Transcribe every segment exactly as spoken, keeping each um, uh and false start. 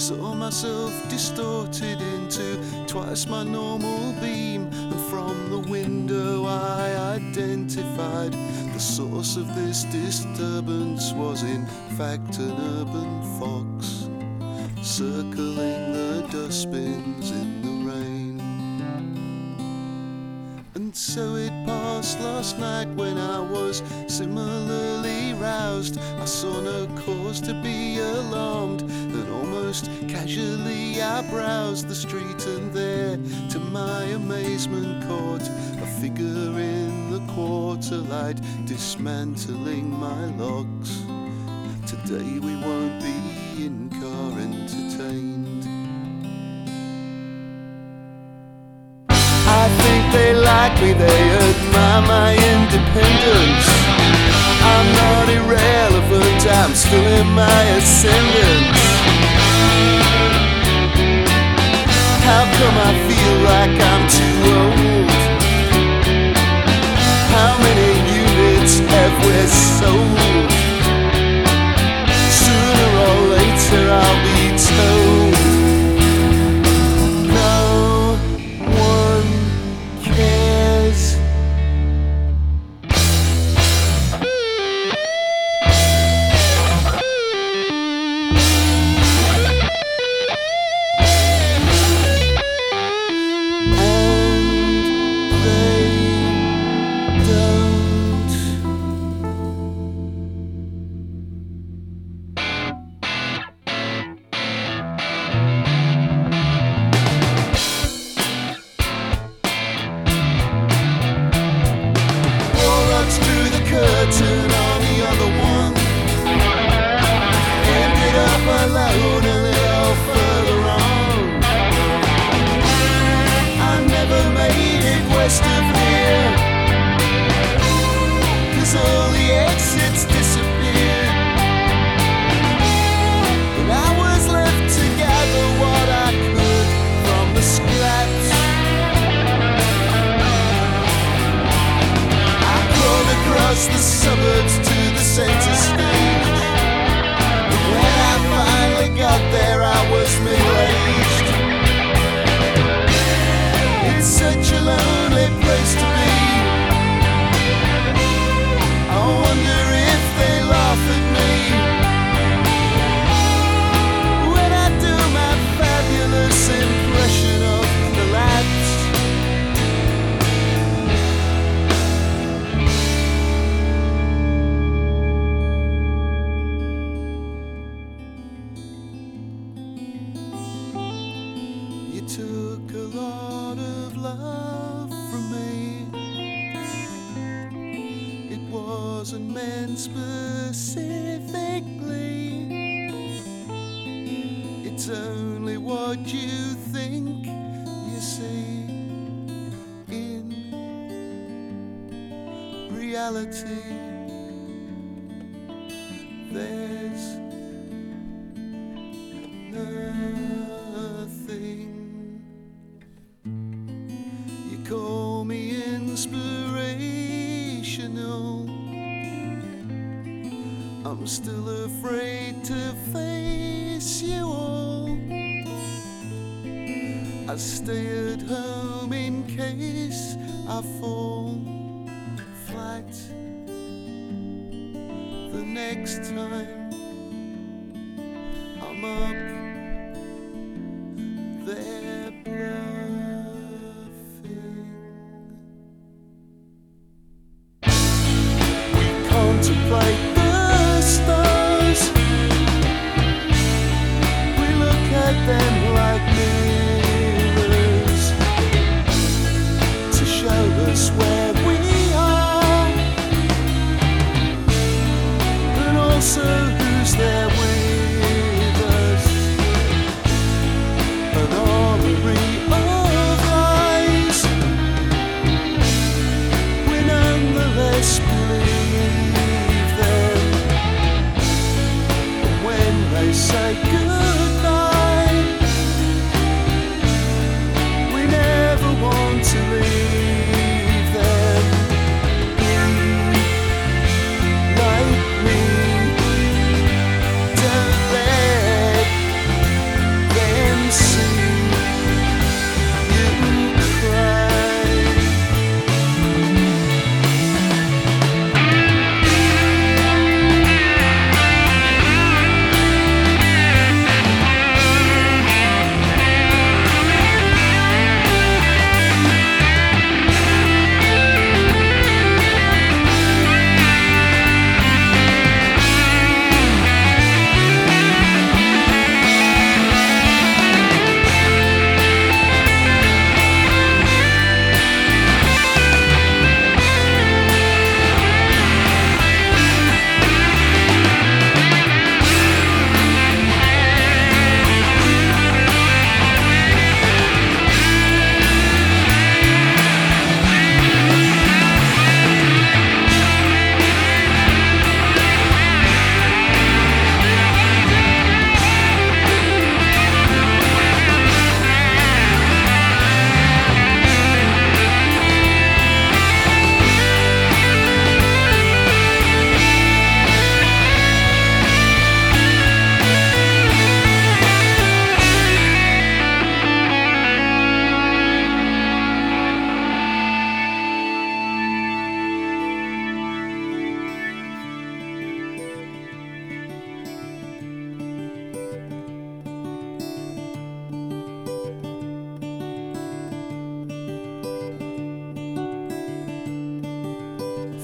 saw myself distorted into twice my normal beam, and from the window I identified the source of this disturbance was in fact an urban fox circling the dustbins in the rain. And so it passed last night when I was similarly roused. I saw no cause to be alarmed, and almost casually I browsed the street, and there, to my amazement, caught a figure in the quarter light dismantling my locks. Today we won't be in-car entertained. I think they like me, they admire my independence. I'm not irrelevant, I'm still in my ascendance. How come I feel like I'm too old? How many units have we sold? Sooner or later I'll be told no one cares. Curtain on the other one, ended up alone a little further on. I never made it west of here, 'cause all the exits disappeared, and I was left to gather what I could from the scraps. Across the suburbs to the centre stage, and when I finally got there I was middle-aged. It's such a lonely place to be. I wonder if they laugh at me when I do my fabulous impression of the lads. Took a lot of love from me. It wasn't meant specifically. It's only what you think you see in reality. There's nothing. Call me inspirational. I'm still afraid to face you all. I stay at home in case I fall flat the next time I'm up there bluffing. We contemplate the stars, we look at them like mirrors to show us where we are, and also who's there with us.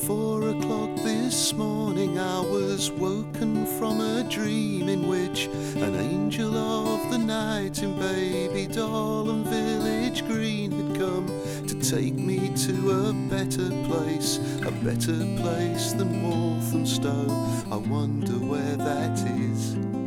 four o'clock this morning I was woken from a dream in which an angel of the night in baby doll and village green had come to take me to a better place, a better place than Walthamstow. I wonder where that is.